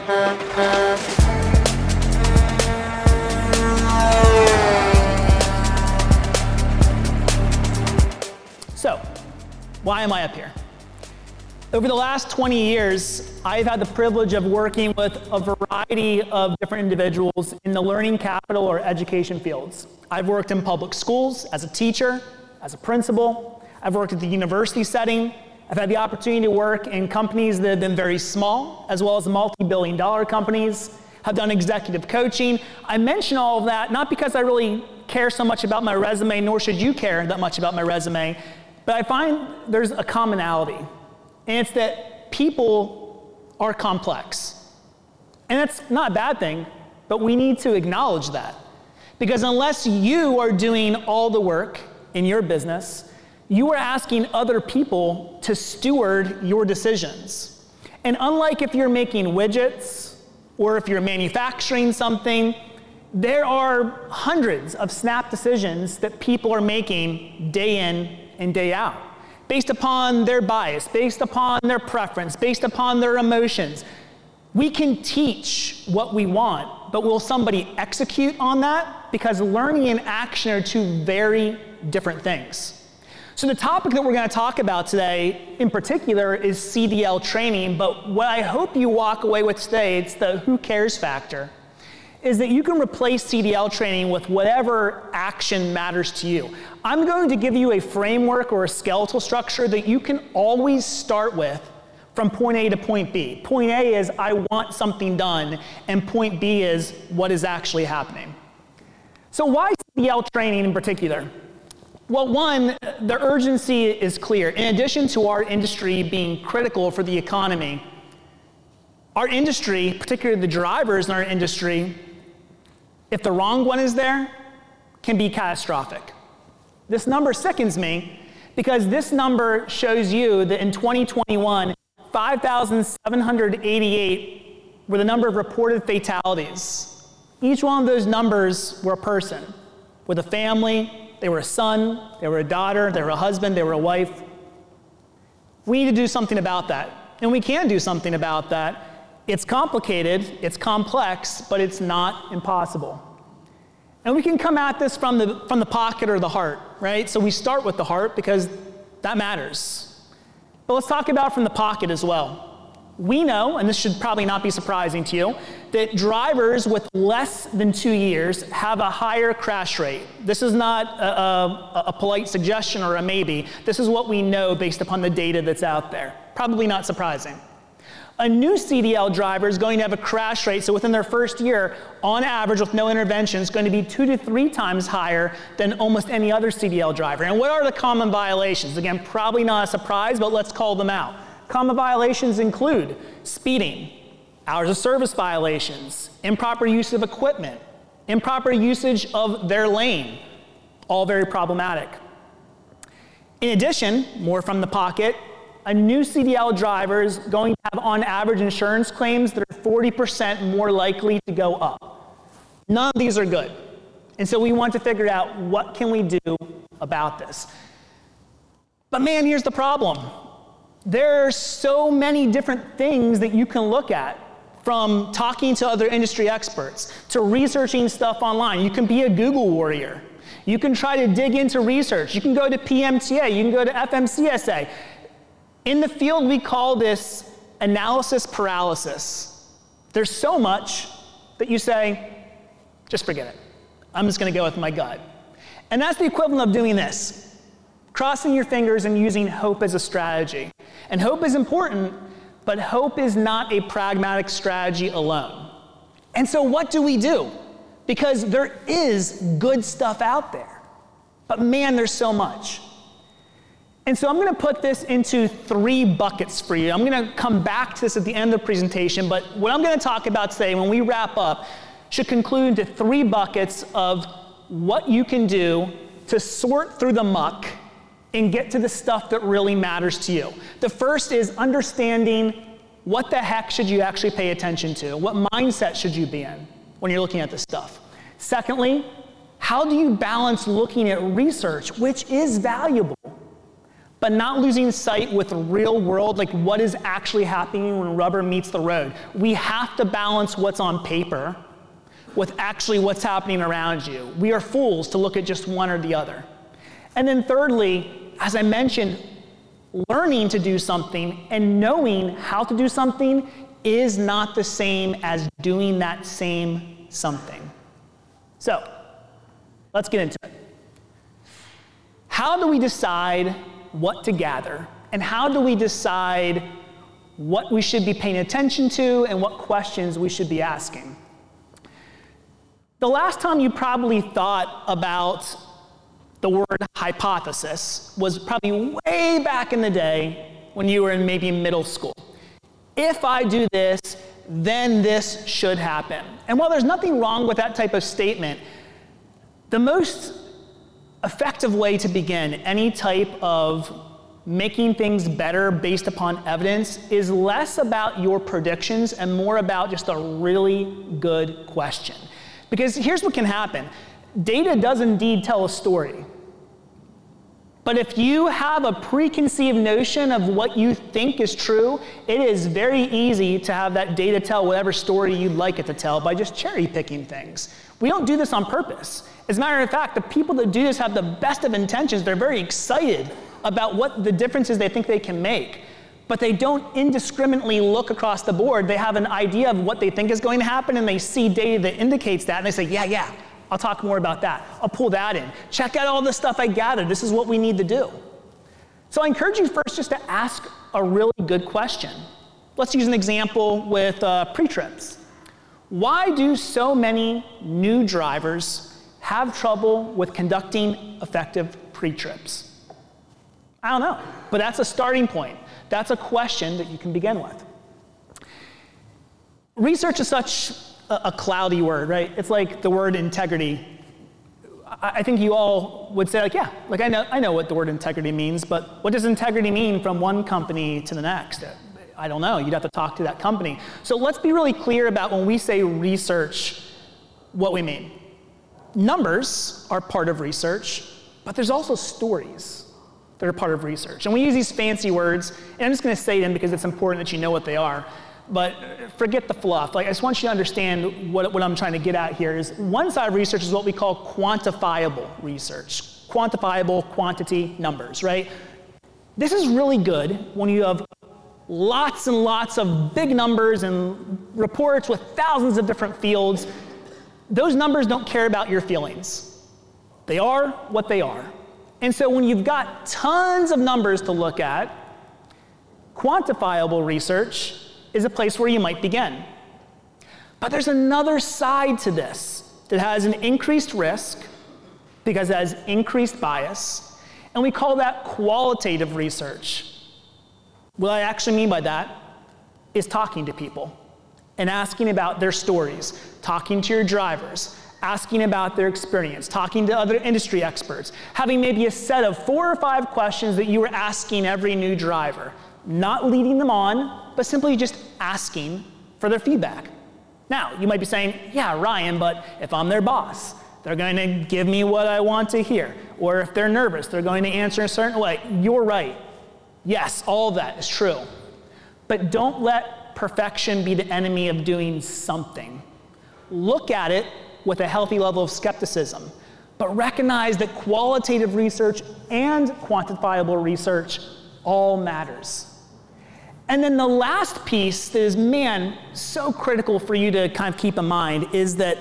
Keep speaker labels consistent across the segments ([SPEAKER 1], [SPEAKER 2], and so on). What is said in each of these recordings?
[SPEAKER 1] So, why am I up here? Over the last 20 years, I've had the privilege of working with a variety of different individuals in the learning capital or education fields. I've worked in public schools as a teacher, as a principal. I've worked at the university setting. I've had the opportunity to work in companies that have been very small, as well as multi-billion-dollar companies. I've done executive coaching. I mention all of that not because I really care so much about my resume, nor should you care that much about my resume, but I find there's a commonality. And it's that people are complex. And that's not a bad thing, but we need to acknowledge that. Because unless you are doing all the work in your business, you are asking other people to steward your decisions. And unlike if you're making widgets or if you're manufacturing something, there are hundreds of snap decisions that people are making day in and day out, based upon their bias, based upon their preference, based upon their emotions. We can teach what we want, but will somebody execute on that? Because learning and action are two very different things. So the topic that we're going to talk about today in particular is CDL training, but what I hope you walk away with today, it's the who cares factor, is that you can replace CDL training with whatever action matters to you. I'm going to give you a framework or a skeletal structure that you can always start with from point A to point B. Point A is I want something done, and point B is what is actually happening. So why CDL training in particular? Well, one, the urgency is clear. In addition to our industry being critical for the economy, our industry, particularly the drivers in our industry, if the wrong one is there, can be catastrophic. This number sickens me because this number shows you that in 2021, 5,788 were the number of reported fatalities. Each one of those numbers were a person with a family. They were a son, they were a daughter, they were a husband, they were a wife. We need to do something about that. And we can do something about that. It's complicated, it's complex, but it's not impossible. And we can come at this from the pocket or the heart, right? So we start with the heart because that matters. But let's talk about from the pocket as well. We know, and this should probably not be surprising to you, that drivers with less than 2 years have a higher crash rate. This is not a polite suggestion or a maybe. This is what we know based upon the data that's out there. Probably not surprising. A new CDL driver is going to have a crash rate, so within their first year, on average, with no intervention, is going to be 2 to 3 times higher than almost any other CDL driver. And what are the common violations? Again, probably not a surprise, but let's call them out. Common violations include speeding, hours of service violations, improper use of equipment, improper usage of their lane, all very problematic. In addition, more from the pocket, a new CDL driver is going to have on average insurance claims that are 40% more likely to go up. None of these are good. And so we want to figure out what can we do about this. But man, here's the problem. There are so many different things that you can look at, from talking to other industry experts to researching stuff online. You can be a Google warrior. You can try to dig into research. You can go to PMTA. You can go to FMCSA. In the field, we call this analysis paralysis. There's so much that you say, just forget it. I'm just going to go with my gut. And that's the equivalent of doing this, crossing your fingers and using hope as a strategy. And hope is important, but hope is not a pragmatic strategy alone. And so what do we do? Because there is good stuff out there, but man, there's so much. And so I'm going to put this into 3 buckets for you. I'm going to come back to this at the end of the presentation, but what I'm going to talk about today when we wrap up should conclude into 3 buckets of what you can do to sort through the muck and get to the stuff that really matters to you. The first is understanding what the heck should you actually pay attention to? What mindset should you be in when you're looking at this stuff? Secondly, how do you balance looking at research, which is valuable, but not losing sight with the real world, like what is actually happening when rubber meets the road. We have to balance what's on paper with actually what's happening around you. We are fools to look at just one or the other. And then thirdly, as I mentioned, learning to do something and knowing how to do something is not the same as doing that same something. So, let's get into it. How do we decide what to gather? And how do we decide what we should be paying attention to and what questions we should be asking? The last time you probably thought about the word hypothesis was probably way back in the day when you were in maybe middle school. If I do this, then this should happen. And while there's nothing wrong with that type of statement, the most effective way to begin any type of making things better based upon evidence is less about your predictions and more about just a really good question. Because here's what can happen. Data does indeed tell a story. But if you have a preconceived notion of what you think is true, it is very easy to have that data tell whatever story you'd like it to tell by just cherry picking things. We don't do this on purpose. As a matter of fact, the people that do this have the best of intentions. They're very excited about what the differences they think they can make. But they don't indiscriminately look across the board. They have an idea of what they think is going to happen, and they see data that indicates that, and they say, yeah, I'll talk more about that. I'll pull that in. Check out all the stuff I gathered. This is what we need to do. So I encourage you first just to ask a really good question. Let's use an example with pre-trips. Why do so many new drivers have trouble with conducting effective pre-trips? I don't know, but that's a starting point. That's a question that you can begin with. Research is such a cloudy word, right? It's like the word integrity. I think you all would say, I know what the word integrity means, but what does integrity mean from one company to the next? I don't know. You'd have to talk to that company. So let's be really clear about when we say research, what we mean. Numbers are part of research, but there's also stories that are part of research. And we use these fancy words, and I'm just going to say them because it's important that you know what they are. But forget the fluff. I just want you to understand what I'm trying to get at here is one side of research is what we call quantifiable research. Quantifiable, quantity, numbers, right? This is really good when you have lots and lots of big numbers and reports with thousands of different fields. Those numbers don't care about your feelings. They are what they are. And so when you've got tons of numbers to look at, quantifiable research is a place where you might begin. But there's another side to this that has an increased risk because it has increased bias, and we call that qualitative research. What I actually mean by that is talking to people and asking about their stories, talking to your drivers, asking about their experience, talking to other industry experts, having maybe a set of 4 or 5 questions that you were asking every new driver, not leading them on, but simply just asking for their feedback. Now, you might be saying, yeah, Ryan, but if I'm their boss, they're going to give me what I want to hear. Or if they're nervous, they're going to answer a certain way. You're right. Yes, all of that is true. But don't let perfection be the enemy of doing something. Look at it with a healthy level of skepticism, but recognize that qualitative research and quantifiable research all matters. And then the last piece that is, so critical for you to kind of keep in mind is that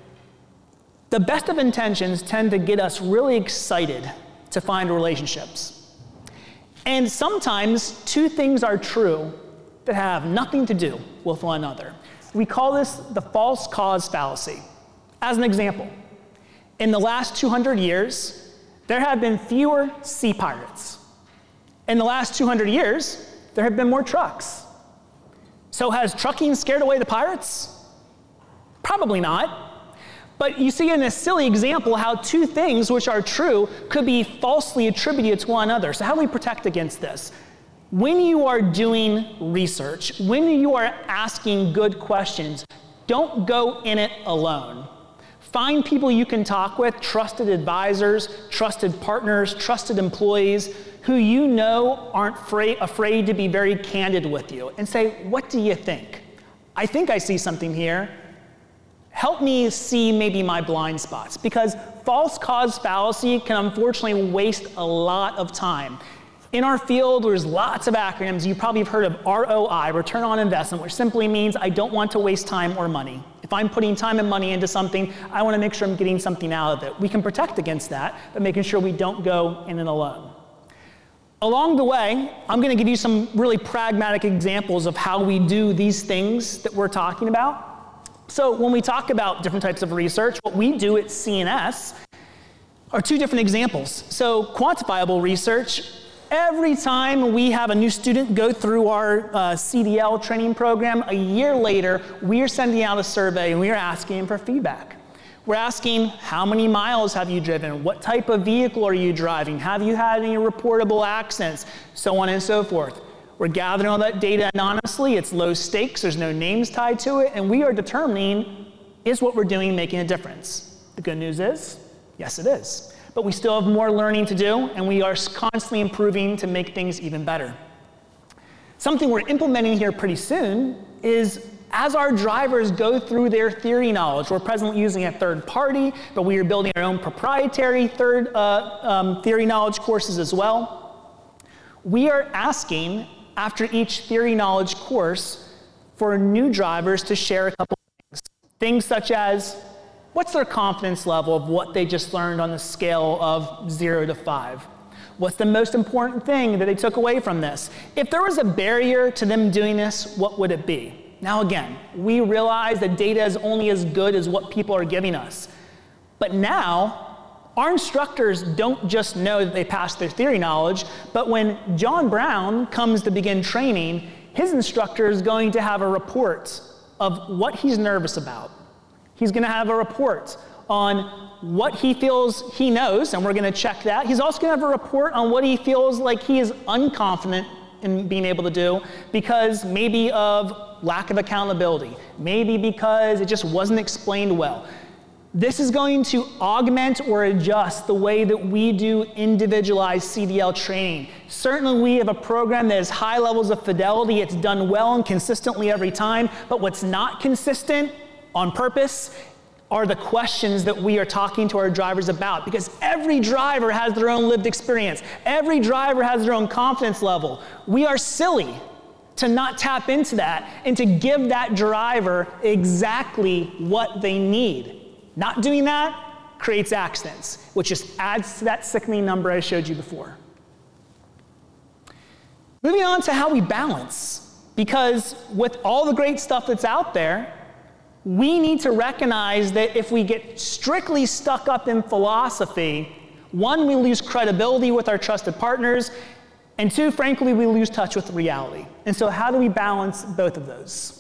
[SPEAKER 1] the best of intentions tend to get us really excited to find relationships. And sometimes 2 things are true that have nothing to do with one another. We call this the false cause fallacy. As an example, in the last 200 years, there have been fewer sea pirates. In the last 200 years, there have been more trucks. So has trucking scared away the pirates? Probably not. But you see in this silly example how 2 things which are true could be falsely attributed to one another. So how do we protect against this? When you are doing research, when you are asking good questions, don't go in it alone. Find people you can talk with, trusted advisors, trusted partners, trusted employees who you know aren't afraid to be very candid with you and say, what do you think? I think I see something here. Help me see maybe my blind spots, because false cause fallacy can unfortunately waste a lot of time. In our field, there's lots of acronyms. You probably have heard of ROI, return on investment, which simply means I don't want to waste time or money. If I'm putting time and money into something, I want to make sure I'm getting something out of it. We can protect against that, but making sure we don't go in it alone. Along the way, I'm going to give you some really pragmatic examples of how we do these things that we're talking about. So when we talk about different types of research, what we do at C&S are two different examples. So quantifiable research, every time we have a new student go through our CDL training program, a year later, we are sending out a survey and we are asking them for feedback. We're asking, how many miles have you driven? What type of vehicle are you driving? Have you had any reportable accidents? So on and so forth. We're gathering all that data anonymously. It's low stakes. There's no names tied to it. And we are determining, is what we're doing making a difference? The good news is, yes, it is. But we still have more learning to do, and we are constantly improving to make things even better. Something we're implementing here pretty soon is, as our drivers go through their theory knowledge, we're presently using a third party, but we are building our own proprietary theory knowledge courses as well. We are asking, after each theory knowledge course, for new drivers to share a couple of things. Things such as, what's their confidence level of what they just learned on the scale of 0 to 5? What's the most important thing that they took away from this? If there was a barrier to them doing this, what would it be? Now again, we realize that data is only as good as what people are giving us. But now, our instructors don't just know that they passed their theory knowledge, but when John Brown comes to begin training, his instructor is going to have a report of what he's nervous about. He's going to have a report on what he feels he knows, and we're going to check that. He's also going to have a report on what he feels like he is unconfident in being able to do, because maybe of lack of accountability, maybe because it just wasn't explained well. This is going to augment or adjust the way that we do individualized CDL training. Certainly we have a program that has high levels of fidelity. It's done well and consistently every time, but what's not consistent on purpose are the questions that we are talking to our drivers about, because every driver has their own lived experience. Every driver has their own confidence level. We are silly to not tap into that and to give that driver exactly what they need. Not doing that creates accidents, which just adds to that sickening number I showed you before. Moving on to how we balance, because with all the great stuff that's out there, we need to recognize that if we get strictly stuck up in philosophy, one, we lose credibility with our trusted partners, and two, frankly, we lose touch with reality. And so how do we balance both of those?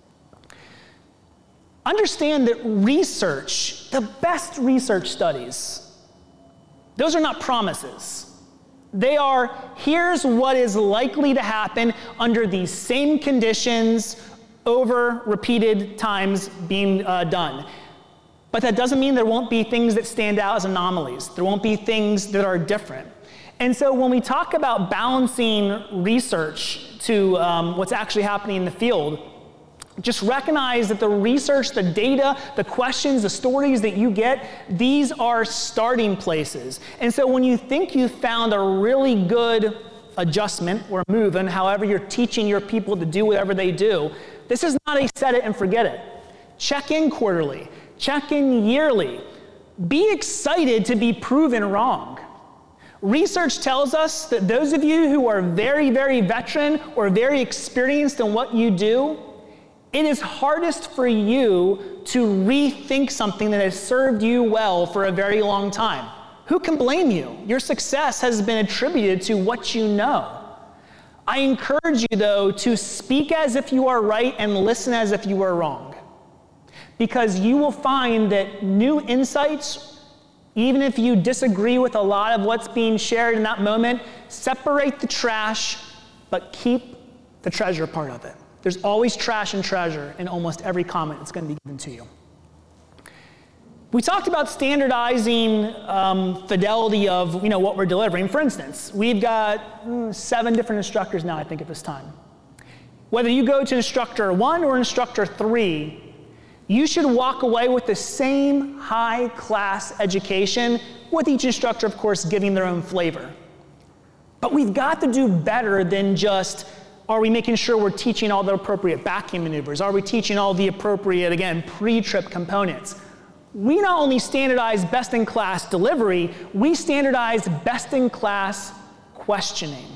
[SPEAKER 1] Understand that research, the best research studies, those are not promises. They are, here's what is likely to happen under these same conditions over repeated times being done. But that doesn't mean there won't be things that stand out as anomalies. There won't be things that are different. And so when we talk about balancing research to what's actually happening in the field, just recognize that the research, the data, the questions, the stories that you get, these are starting places. And so when you think you've found a really good adjustment or move in however you're teaching your people to do whatever they do, this is not a set it and forget it. Check in quarterly, check in yearly. Be excited to be proven wrong. Research tells us that those of you who are very, very veteran or very experienced in what you do, it is hardest for you to rethink something that has served you well for a very long time. Who can blame you? Your success has been attributed to what you know. I encourage you, though, to speak as if you are right and listen as if you are wrong. Because you will find that new insights, even if you disagree with a lot of what's being shared in that moment, separate the trash, but keep the treasure part of it. There's always trash and treasure in almost every comment that's going to be given to you. We talked about standardizing fidelity of what we're delivering. For instance, we've got 7 different instructors now, I think, at this time. Whether you go to instructor 1 or instructor 3, you should walk away with the same high-class education, with each instructor, of course, giving their own flavor. But we've got to do better than just, are we making sure we're teaching all the appropriate backing maneuvers? Are we teaching all the appropriate, again, pre-trip components? We not only standardize best-in-class delivery, we standardize best-in-class questioning.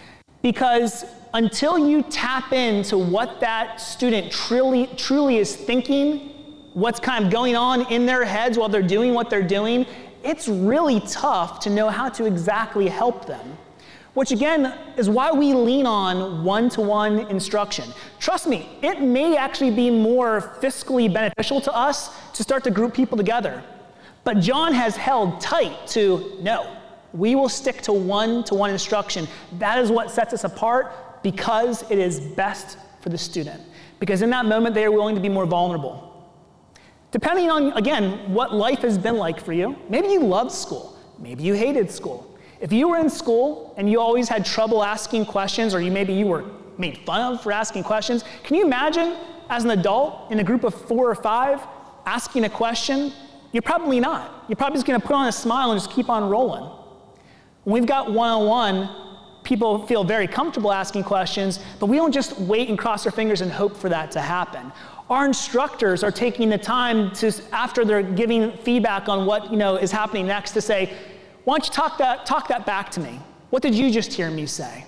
[SPEAKER 1] Because until you tap into what that student truly is thinking, what's kind of going on in their heads while they're doing what they're doing, it's really tough to know how to exactly help them. Which again is why we lean on one-to-one instruction. Trust me, it may actually be more fiscally beneficial to us to start to group people together. But John has held tight to, no, we will stick to one-to-one instruction. That is what sets us apart, because it is best for the student. Because in that moment, they are willing to be more vulnerable. Depending on, again, what life has been like for you, maybe you loved school, maybe you hated school. If you were in school and you always had trouble asking questions, or maybe you were made fun of for asking questions, can you imagine as an adult in a group of 4 or 5 asking a question? You're probably not. You're probably just going to put on a smile and just keep on rolling. When we've got one-on-one, people feel very comfortable asking questions, but we don't just wait and cross our fingers and hope for that to happen. Our instructors are taking the time to, after they're giving feedback on what is happening next, to say, why don't you talk that back to me? What did you just hear me say?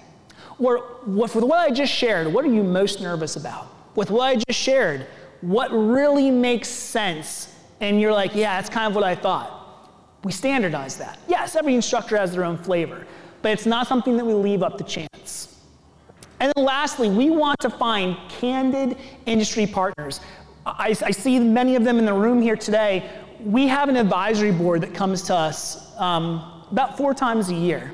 [SPEAKER 1] Or with what I just shared, what are you most nervous about? With what I just shared, what really makes sense? And you're like, yeah, that's kind of what I thought. We standardize that. Yes, every instructor has their own flavor, but it's not something that we leave up to chance. And then lastly, we want to find candid industry partners. I see many of them in the room here today. We have an advisory board that comes to us about 4 times a year.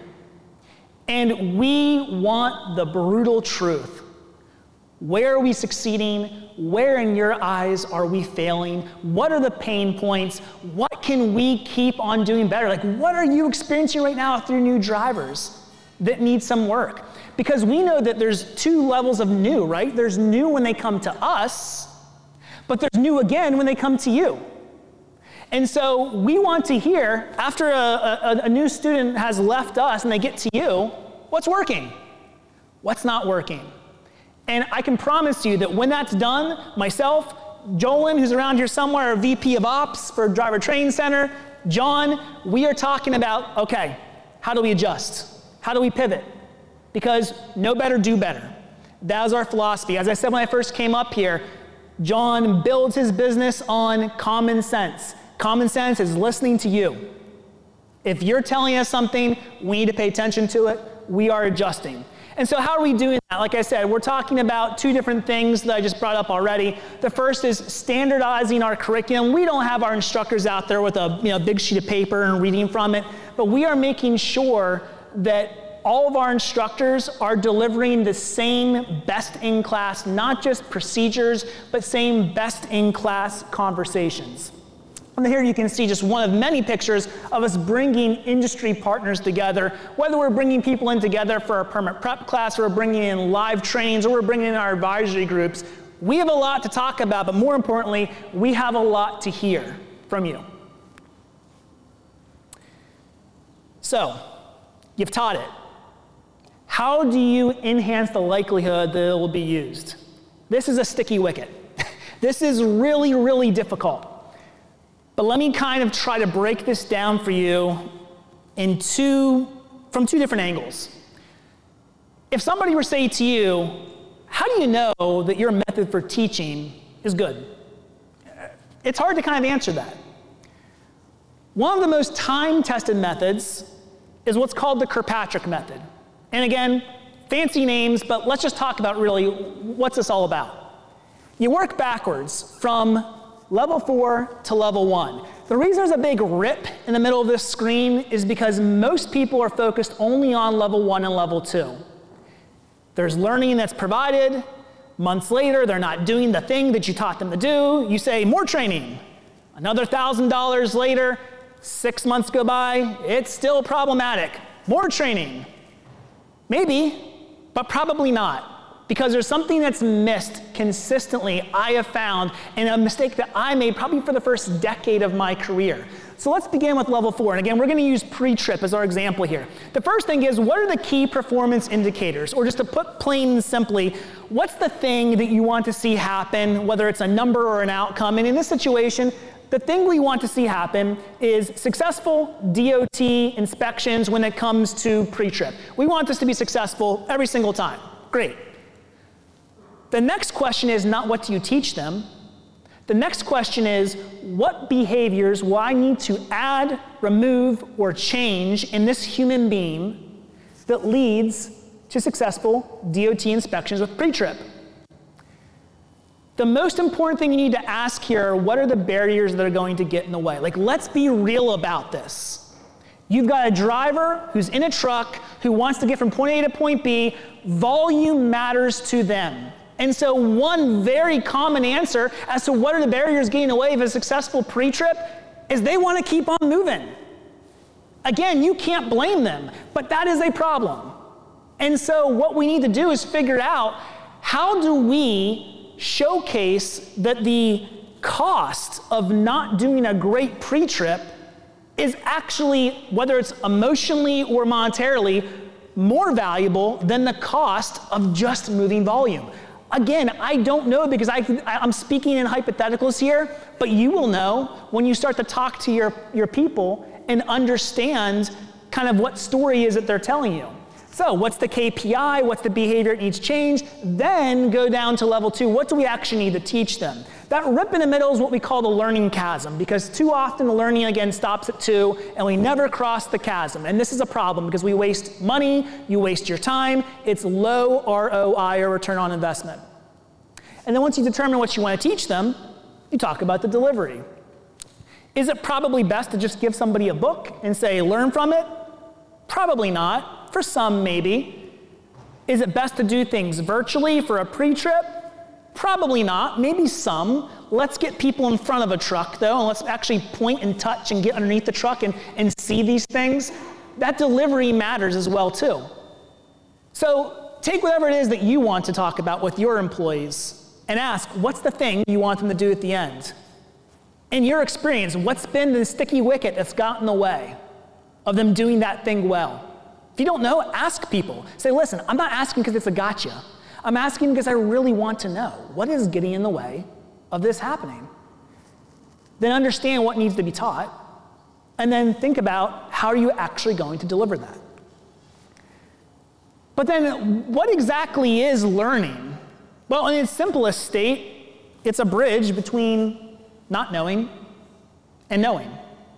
[SPEAKER 1] And we want the brutal truth. Where are we succeeding? Where in your eyes are we failing? What are the pain points? What can we keep on doing better? Like, what are you experiencing right now with your new drivers that need some work? Because we know that there's 2 levels of new, right? There's new when they come to us, but there's new again when they come to you. And so we want to hear, after a new student has left us and they get to you, what's working? What's not working? And I can promise you that when that's done, myself, Jolyn, who's around here somewhere, our VP of Ops for Driver Training Center, John, we are talking about, okay, how do we adjust? How do we pivot? Because know better, do better. That was our philosophy. As I said when I first came up here, John builds his business on common sense. Common sense is listening to you. If you're telling us something, we need to pay attention to it. We are adjusting. And so how are we doing that? Like I said, we're talking about 2 different things that I just brought up already. The first is standardizing our curriculum. We don't have our instructors out there with a big sheet of paper and reading from it, but we are making sure that all of our instructors are delivering the same best-in-class, not just procedures, but same best-in-class conversations. And here you can see just one of many pictures of us bringing industry partners together, whether we're bringing people in together for our permanent prep class, or we're bringing in live trainings, or we're bringing in our advisory groups. We have a lot to talk about, but more importantly, we have a lot to hear from you. So, you've taught it. How do you enhance the likelihood that it will be used? This is a sticky wicket. This is really, really difficult. But let me kind of try to break this down for you from 2 different angles. If somebody were to say to you, how do you know that your method for teaching is good? It's hard to kind of answer that. One of the most time-tested methods is what's called the Kirkpatrick method. And again, fancy names, but let's just talk about really what's this all about. You work backwards from level 4 to level 1. The reason there's a big rip in the middle of this screen is because most people are focused only on level 1 and level 2. There's learning that's provided. Months later, they're not doing the thing that you taught them to do. You say, more training. Another $1,000 later, 6 months go by, it's still problematic. More training. Maybe, but probably not. Because there's something that's missed consistently, I have found, and a mistake that I made probably for the first decade of my career. So let's begin with level 4. And again, we're going to use pre-trip as our example here. The first thing is, what are the key performance indicators? Or just to put plain and simply, what's the thing that you want to see happen, whether it's a number or an outcome? And in this situation, the thing we want to see happen is successful DOT inspections when it comes to pre-trip. We want this to be successful every single time. Great. The next question is not what do you teach them. The next question is, what behaviors will I need to add, remove, or change in this human being that leads to successful DOT inspections with pre-trip? The most important thing you need to ask here are, what are the barriers that are going to get in the way? Like, let's be real about this. You've got a driver who's in a truck who wants to get from point A to point B. Volume matters to them. And so one very common answer as to what are the barriers getting in the way of a successful pre-trip is they want to keep on moving. Again, you can't blame them, but that is a problem. And so what we need to do is figure out, how do we showcase that the cost of not doing a great pre-trip is actually, whether it's emotionally or monetarily, more valuable than the cost of just moving volume. Again, I don't know, because I'm speaking in hypotheticals here, but you will know when you start to talk to your people and understand kind of what story is it they're telling you. So what's the KPI? What's the behavior that needs change? Then go down to level 2. What do we actually need to teach them? That rip in the middle is what we call the learning chasm, because too often the learning, again, stops at 2, and we never cross the chasm. And this is a problem, because we waste money, you waste your time, it's low ROI, or return on investment. And then once you determine what you want to teach them, you talk about the delivery. Is it probably best to just give somebody a book and say, learn from it? Probably not. For some, maybe. Is it best to do things virtually for a pre-trip? Probably not. Maybe some. Let's get people in front of a truck, though, and let's actually point and touch and get underneath the truck and see these things. That delivery matters as well, too. So take whatever it is that you want to talk about with your employees and ask, what's the thing you want them to do at the end? In your experience, what's been the sticky wicket that's gotten in the way of them doing that thing well? If you don't know, ask people. Say, listen, I'm not asking because it's a gotcha. I'm asking because I really want to know what is getting in the way of this happening. Then understand what needs to be taught, and then think about how are you actually going to deliver that. But then what exactly is learning? Well, in its simplest state, it's a bridge between not knowing and knowing.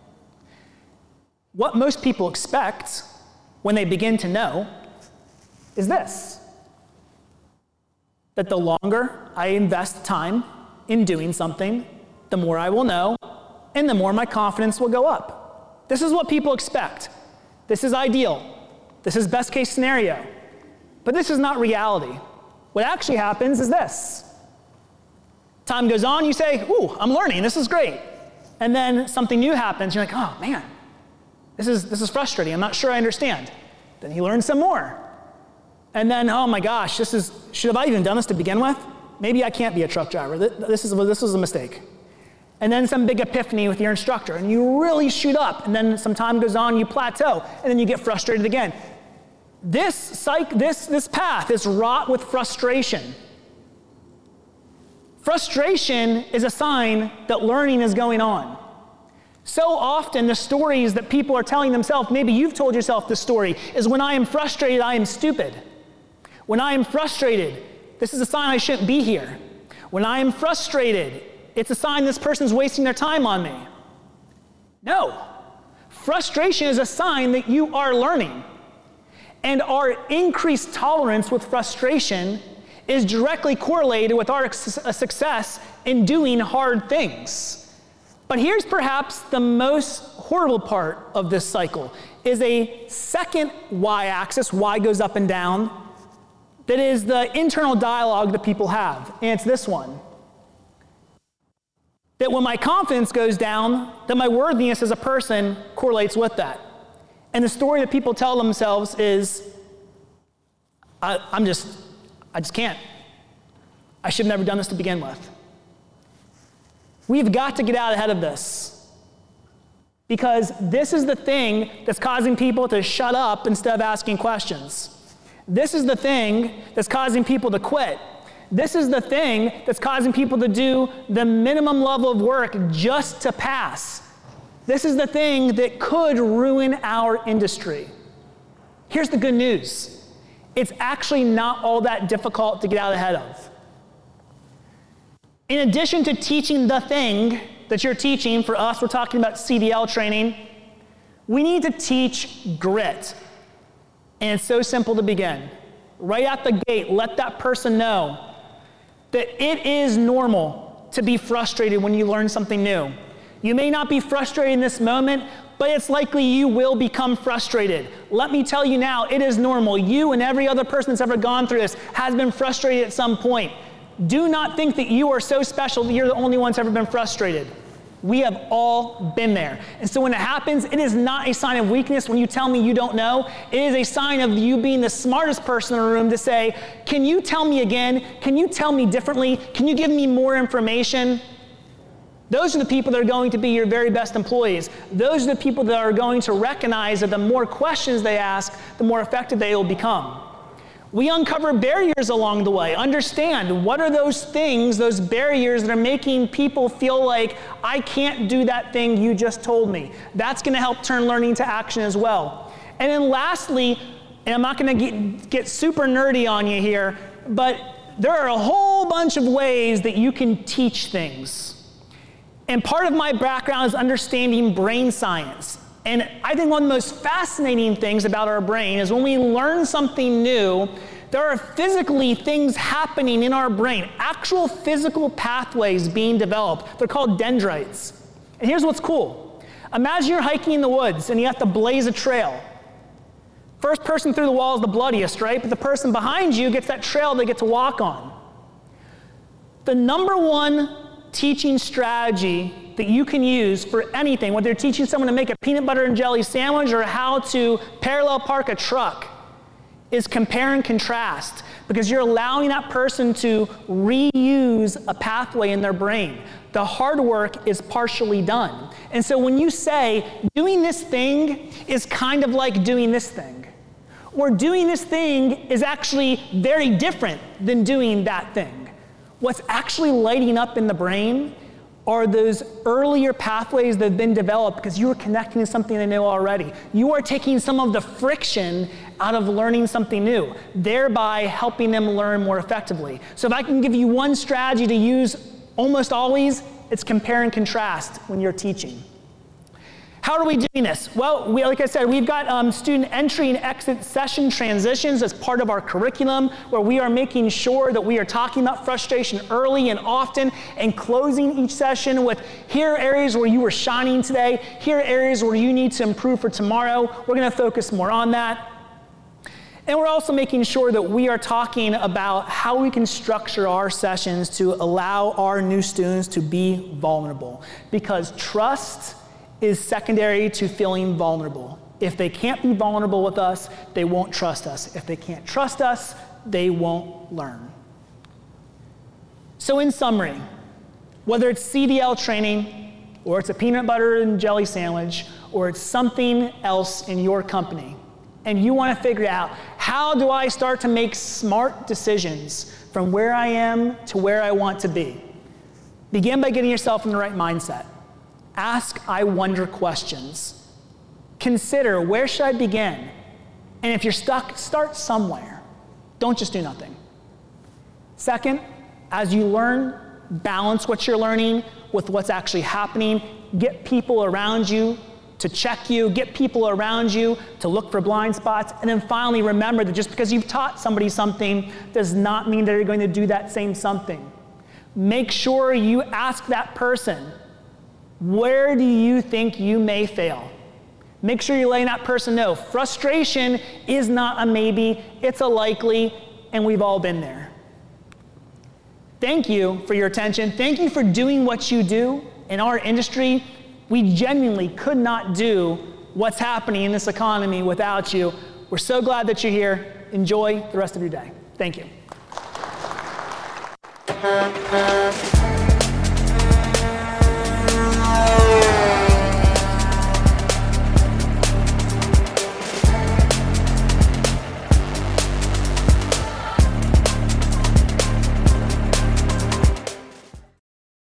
[SPEAKER 1] What most people expect when they begin to know is this: that the longer I invest time in doing something, the more I will know, and the more my confidence will go up. This is what people expect. This is ideal. This is best case scenario. But this is not reality. What actually happens is this. Time goes on, you say, ooh, I'm learning, this is great. And then something new happens, you're like, oh man, this is frustrating, I'm not sure I understand. Then you learn some more. And then, oh my gosh, should I even done this to begin with? Maybe I can't be a truck driver. This was a mistake. And then some big epiphany with your instructor, and you really shoot up, and then some time goes on, you plateau, and then you get frustrated again. This path is wrought with frustration. Frustration is a sign that learning is going on. So often the stories that people are telling themselves, maybe you've told yourself this story, is when I am frustrated, I am stupid. When I am frustrated, this is a sign I shouldn't be here. When I am frustrated, it's a sign this person's wasting their time on me. No. Frustration is a sign that you are learning. And our increased tolerance with frustration is directly correlated with our success in doing hard things. But here's perhaps the most horrible part of this cycle, is a second y-axis, y goes up and down, that is the internal dialogue that people have, and it's this one. That that when my confidence goes down, that my worthiness as a person correlates with that. And the story that people tell themselves is, I just can't. I should have never done this to begin with. We've got to get out ahead of this, because this is the thing that's causing people to shut up instead of asking questions. This is the thing that's causing people to quit. This is the thing that's causing people to do the minimum level of work just to pass. This is the thing that could ruin our industry. Here's the good news. It's actually not all that difficult to get out ahead of. In addition to teaching the thing that you're teaching, for us, we're talking about CDL training, we need to teach grit. And it's so simple to begin. Right at the gate, let that person know that it is normal to be frustrated when you learn something new. You may not be frustrated in this moment, but it's likely you will become frustrated. Let me tell you now, it is normal. You and every other person that's ever gone through this has been frustrated at some point. Do not think that you are so special that you're the only one that's ever been frustrated. We have all been there. And so when it happens, it is not a sign of weakness when you tell me you don't know. It is a sign of you being the smartest person in the room to say, can you tell me again? Can you tell me differently? Can you give me more information? Those are the people that are going to be your very best employees. Those are the people that are going to recognize that the more questions they ask, the more effective they will become. We uncover barriers along the way. Understand, what are those things, those barriers that are making people feel like, I can't do that thing you just told me? That's going to help turn learning to action as well. And then lastly, and I'm not going to get super nerdy on you here, but there are a whole bunch of ways that you can teach things. And part of my background is understanding brain science. And I think one of the most fascinating things about our brain is when we learn something new, there are physically things happening in our brain, actual physical pathways being developed. They're called dendrites. And here's what's cool. Imagine you're hiking in the woods and you have to blaze a trail. First person through the wall is the bloodiest, right? But the person behind you gets that trail they get to walk on. The number one teaching strategy that you can use for anything, whether you're teaching someone to make a peanut butter and jelly sandwich or how to parallel park a truck, is compare and contrast, because you're allowing that person to reuse a pathway in their brain. The hard work is partially done. And so when you say, doing this thing is kind of like doing this thing, or doing this thing is actually very different than doing that thing, what's actually lighting up in the brain are those earlier pathways that have been developed because you are connecting to something they know already. You are taking some of the friction out of learning something new, thereby helping them learn more effectively. So if I can give you one strategy to use almost always, it's compare and contrast when you're teaching. How are we doing this? Well, like I said, we've got student entry and exit session transitions as part of our curriculum, where we are making sure that we are talking about frustration early and often and closing each session with, here are areas where you were shining today, here are areas where you need to improve for tomorrow. We're going to focus more on that. And we're also making sure that we are talking about how we can structure our sessions to allow our new students to be vulnerable, because trust is secondary to feeling vulnerable. If they can't be vulnerable with us, they won't trust us. If they can't trust us, they won't learn. So in summary, whether it's CDL training, or it's a peanut butter and jelly sandwich, or it's something else in your company, and you want to figure out, how do I start to make smart decisions from where I am to where I want to be? Begin by getting yourself in the right mindset. Ask I wonder questions. Consider, where should I begin? And if you're stuck, start somewhere. Don't just do nothing. Second, as you learn, balance what you're learning with what's actually happening. Get people around you to check you. Get people around you to look for blind spots. And then finally, remember that just because you've taught somebody something does not mean that you're going to do that same something. Make sure you ask that person, where do you think you may fail? Make sure you're letting that person know frustration is not a maybe, it's a likely, and we've all been there. Thank you for your attention. Thank you for doing what you do. in our industry, we genuinely could not do what's happening in this economy without you. We're so glad that you're here. Enjoy the rest of your day. Thank you.